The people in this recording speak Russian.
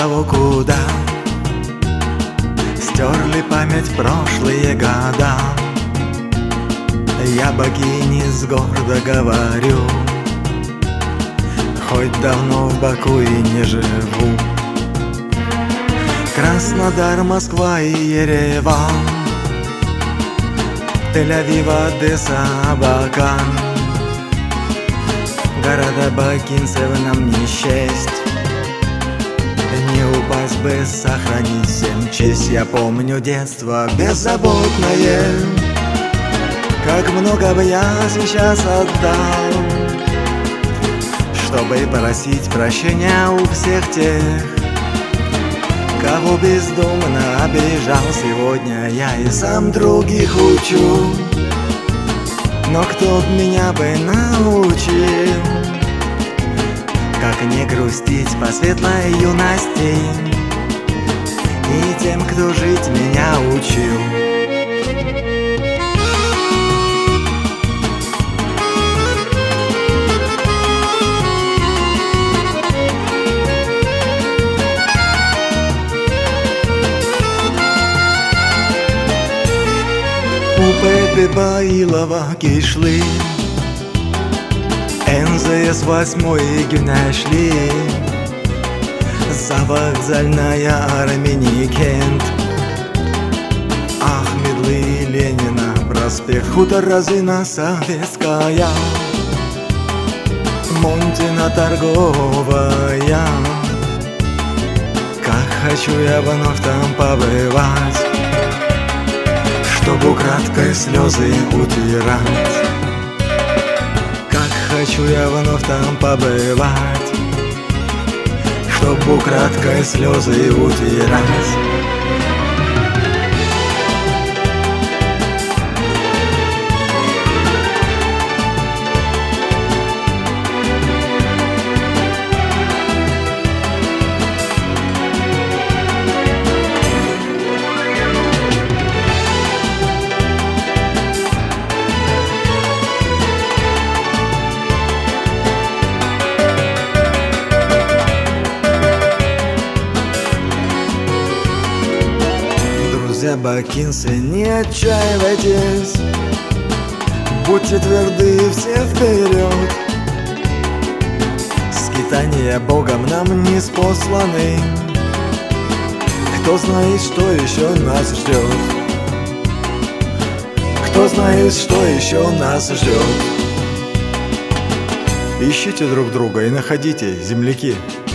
того, куда стерли память прошлые года. Я богине гордо говорю, хоть давно в Баку и не живу. Краснодар, Москва и Ереван, Тель-Авив, Одесса, Абакан. Города бакинцев нам не счесть, не упасть бы, сохранить всем честь. Я помню детство беззаботное, как много бы я сейчас отдал, чтобы просить прощения у всех тех, кого бездумно обижал. Сегодня я и сам других учу, но кто б меня бы научил, как не грустить по светлой юности, и тем, кто жить меня учил. Пепе Bailova кишли, НЗС 8-й güneşli, Завокзальная Армения Кент, Ахмедли, Ленина проспект, Хутор Розина Советская, Монтина Торговая. Как хочу я вновь там побывать, чтоб украдкой слезы утирать. Как хочу я вновь там побывать, чтоб украдкой слезы утирать. Друзья бакинцы, не отчаивайтесь, будьте тверды, все вперед. Скитания Богом нам не спосланы, кто знает, что еще нас ждет. Кто знает, что еще нас ждет. Ищите друг друга и находите, земляки.